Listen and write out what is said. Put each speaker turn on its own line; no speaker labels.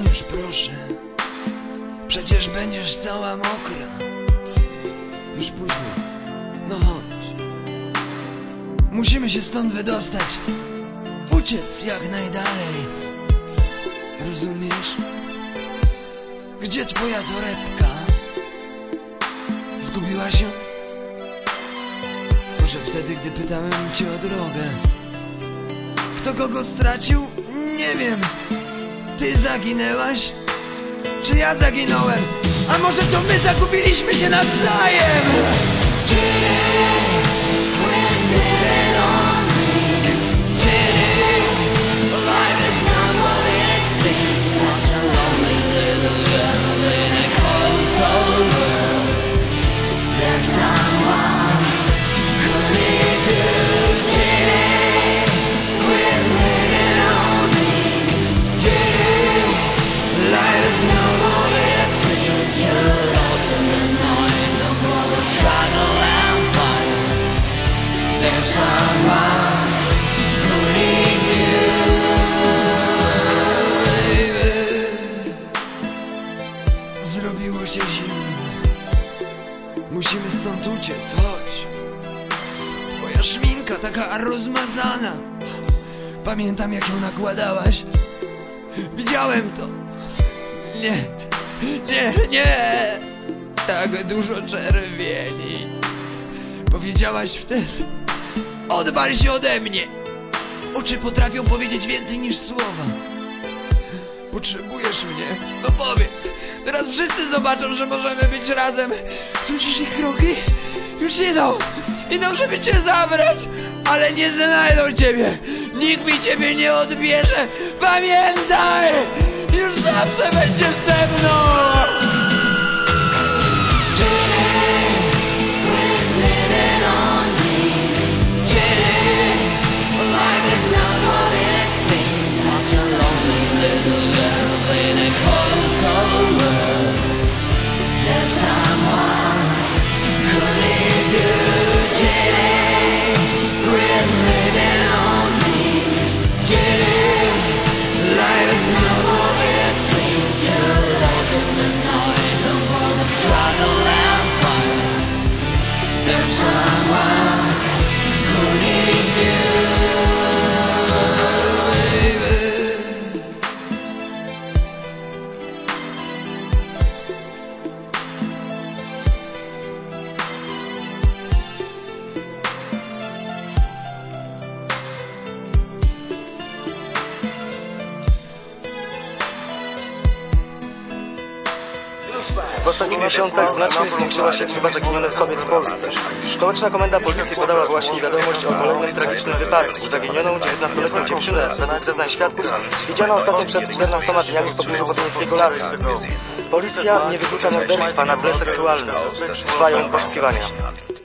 już proszę, przecież będziesz cała mokra. Już późno, no chodź. Musimy się stąd wydostać, uciec jak najdalej. Rozumiesz? Gdzie twoja torebka? Zgubiłaś ją? Może wtedy, gdy pytałem cię o drogę. Kto kogo stracił? Nie wiem. Ty zaginęłaś? Czy ja zaginąłem? A może to my zagubiliśmy się nawzajem? Zrobiło się zimno. Musimy stąd uciec, chodź. Twoja szminka taka rozmazana. Pamiętam, jak ją nakładałaś. Widziałem to. Nie. Tak dużo czerwieni. Powiedziałaś wtedy: odwal się ode mnie. Oczy potrafią powiedzieć więcej niż słowa. Potrzebujesz mnie? No powiedz. Teraz wszyscy zobaczą, że możemy być razem. Słyszysz ich kroki? Już idą, żeby cię zabrać. Ale nie znajdą ciebie. Nikt mi ciebie nie odbierze. Pamiętaj, już zawsze będziesz ze mną.
W ostatnich miesiącach znacznie zwiększyła się liczba zaginionych kobiet w Polsce. Stołeczna Komenda Policji podała właśnie wiadomość o kolejnym tragicznym wypadku. Zaginioną 19-letnią dziewczynę, według zeznań świadków, widziano ostatnio przed 14 dniami w pobliżu Botyńskiego Lasu. Policja nie wyklucza morderstwa na tle seksualnym. Trwają poszukiwania.